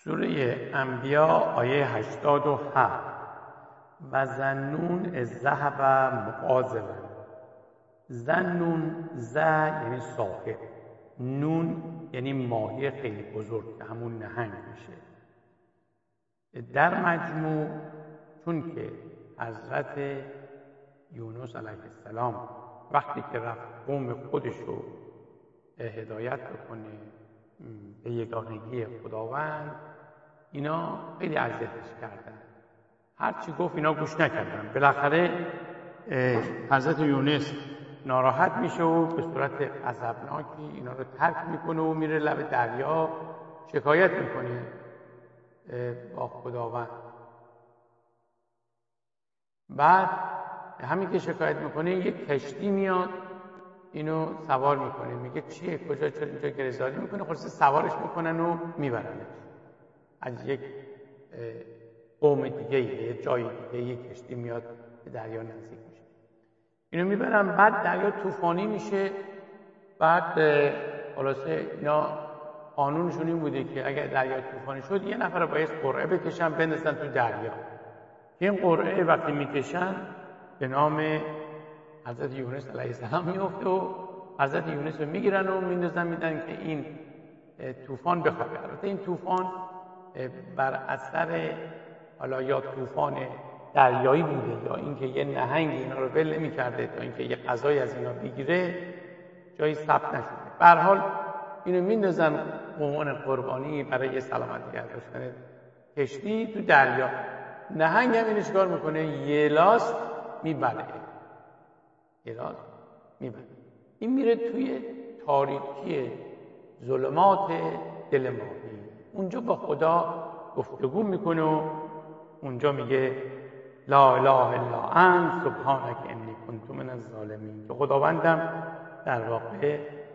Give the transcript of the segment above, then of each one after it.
سوره انبیا آیه 87 و ذنون اذ ذهب مغاضبا. ذنون یعنی ساحل، نون یعنی ماهی خیلی بزرگ که همون نهنگ میشه. در مجموع چون که حضرت یونس علیه السلام وقتی که رفت قوم خودش رو هدایت بکنه به یگانگی خداوند، اینا خیلی اذیتش کردن. هرچی گفت اینا گوش نکردن. بالاخره حضرت یونس ناراحت میشه و به صورت غضبناکی اینا رو ترک میکنه و میره لب دریا شکایت میکنه با خداوند. بعد همین که شکایت میکنه یک کشتی میاد اینو سوار میکنه. میگه چیه؟ کجا؟ چرا اینجا گرفتاری میکنه؟ خلاص سوارش میکنن و میبرنش از یک قوم دیگه، یه جای دیگه یک کشتی میاد به دریا نزدیک میشه، اینو میبرن. بعد دریا طوفانی میشه. بعد خلاصه اینا قانونشون این بوده که اگر دریا طوفانی شد یه نفر باید قرعه بکشن بندازن تو دریا. این قرعه وقتی میکشن به نام حضرت یونس علیه السلام میفته و حضرت یونس رو میگیرن و میندازن میدن که این طوفان بخوابه. البته این طوفان بر اثر حالا یا طوفان دریایی بوده یا اینکه یه نهنگ اینا رو ول نمی‌کرده تا اینکه یه غذایی از اینا بگیره، جایی ثبت نشده. به هر حال اینو میندازن به عنوان قربانی برای سلامتی داشتن کشتی تو دریا. نهنگ هم اینو چیکار میکنه؟ یه لاس میبره. این میره توی تاریکی ظلمات دل ماهی. اونجا با خدا گفتگو میکنه و اونجا میگه لا اله الا انت سبحانک انی کنت من الظالمین، که خداوندم در واقع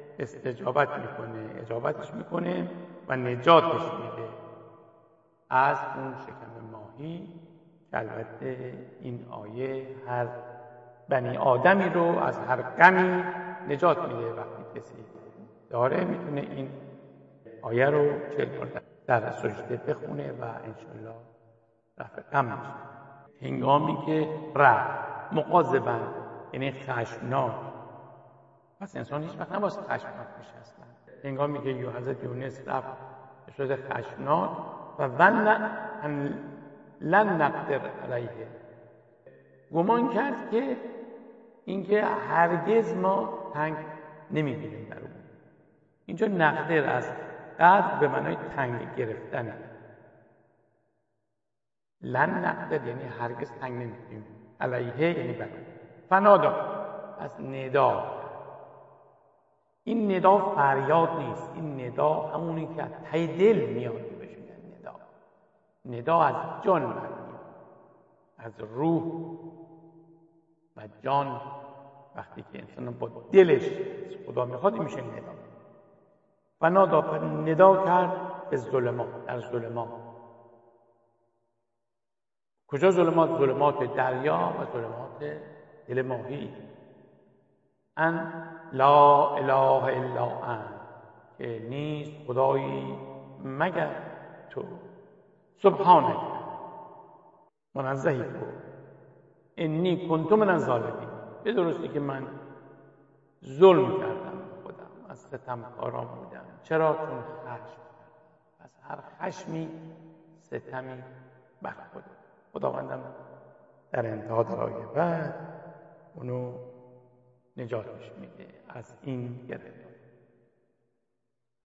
اجابتش میکنه و نجاتش میده از اون شکم ماهی. که البته این آیه هر بنی آدمی رو از هر غمی نجات میده. وقتی کسی داره میتونه این آیه رو 40 بار در سجده بخونه و انشالله رفع غم میشه. هنگامی که رفت مغاضبا یعنی خشمناک، پس انسان هیچ وقت نباید خشمناک بشه اصلا. هنگامی که حضرت یونس رفت به صورت خشمناک و ظن ان لن نقدر علیه، گمان کرد که اینکه هرگز ما تنگ نمی‌بینیم در اون. اینجا نقدر از قدر به معنای تنگ گرفتنه. لن نقدر یعنی هرگز تنگ نمی‌بینیم، علیه یعنی بر اون. فنادا از ندا. این ندا فریاد نیست، این ندا همونی که از ته دل میاد بهش میگن ندا. ندا از جان میاد، از روح و جان. وقتی که انسان با دلش خدا میخواد این میشه ندا. فنادا ندا کرد به ظلمات، در ظلمات. کجا ظلمات؟ ظلمات دریا و ظلمات دل ماهی. ان لا اله الا انت، که نیست خدایی مگر تو. سبحانک، منزهی تو. انی کنت من الظالمین، به درستی که من ظلم کردم خودم، از ستمکاران بودم. چرا؟ چون خشم کردم. پس هر خشمی ستمی بر خداوندم در انتها در آیه بعد اونو نجاتش میده از این گرفتاری.